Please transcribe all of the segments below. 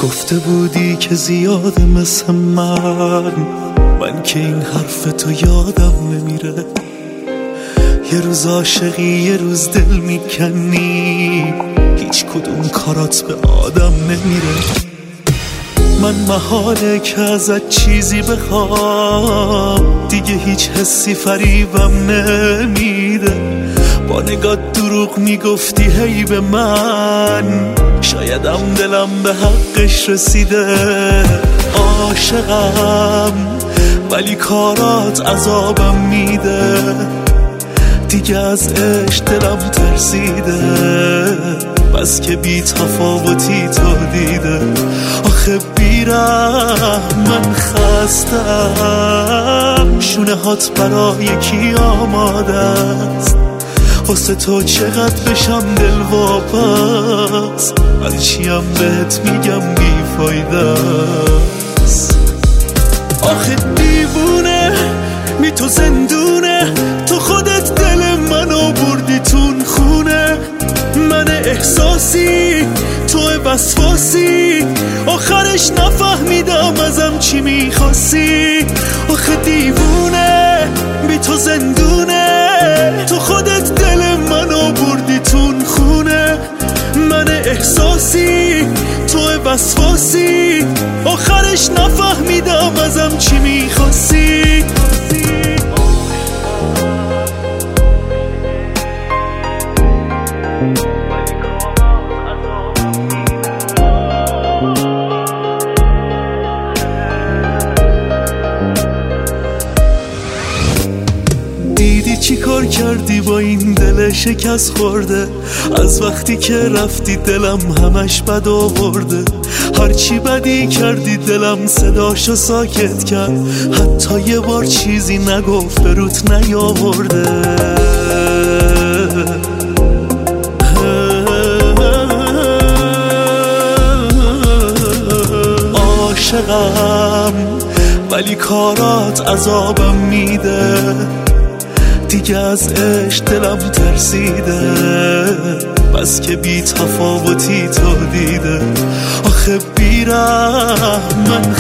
گفته بودی که زیاده مثل من که این حرف تو یادم نمیره. یه روز عاشقی یه روز دل میکنی، هیچ کدوم کارات به آدم نمیره. من محاله که ازت چیزی بخوام، دیگه هیچ حسی فریبم نمیده. با نگاه دروغ میگفتی هی به من، شایدم دلم به حقش رسیده. عاشقم ولی کارات عذابم میده، دیگه از عشق دلم ترسیده. بس که بی تفاوتی تو دیده. آخه بیرم من خستم، شونه هات برای کی آماده است؟ واسه تو چقدر بشم دل واپس، هر چیم بهت میگم بیفایده است. آخه دیوونه می تو زندونه، تو خودت دل منو بردی تون خونه. من احساسی تو وسواسی، آخرش نفهمیدم ازم چی میخواستی. آخه دیوونه بی تو زندونه، تو خودت دل منو بردی تون خونه. من احساسی تو وسواسی، آخرش نفهمیدم ازم چی میخواستی. دیدی چی کار کردی با این دل شکست خورده؟ از وقتی که رفتی دلم همش بد آورده. هرچی بدی کردی دلم صداشو ساکت کرد، حتی یه بار چیزی نگفت به روت نیاورده. عاشقم ولی کارات عذابم میده، دیگه از عشق دلم ترسیده. بس که بی تفاوتی تو دیده. آخه بیرم من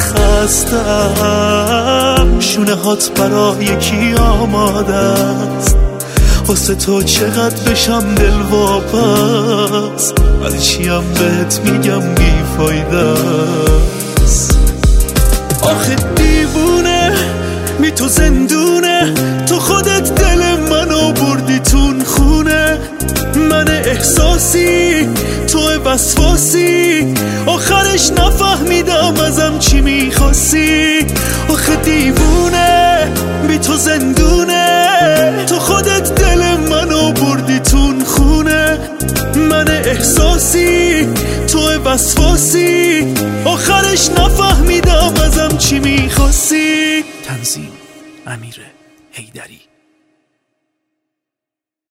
خستم، شونه هات برای کی آماده است؟ واسه تو چقدر بشم دل واپس، هر چیم بهت میگم بیفایده است. آخه دیوونه می تو زندونه، تو خودت دل منو بردی تون خونه. من احساسی تو وسواسی، آخرش نفهمیدم ازم چی میخواستی. آخه دیوونه بی تو زندونه، تو خودت دل منو بردی تون خونه. من احساسی تو وسواسی، آخرش نفهمیدم ازم چی میخواستی. تنظیم امیر حیدری.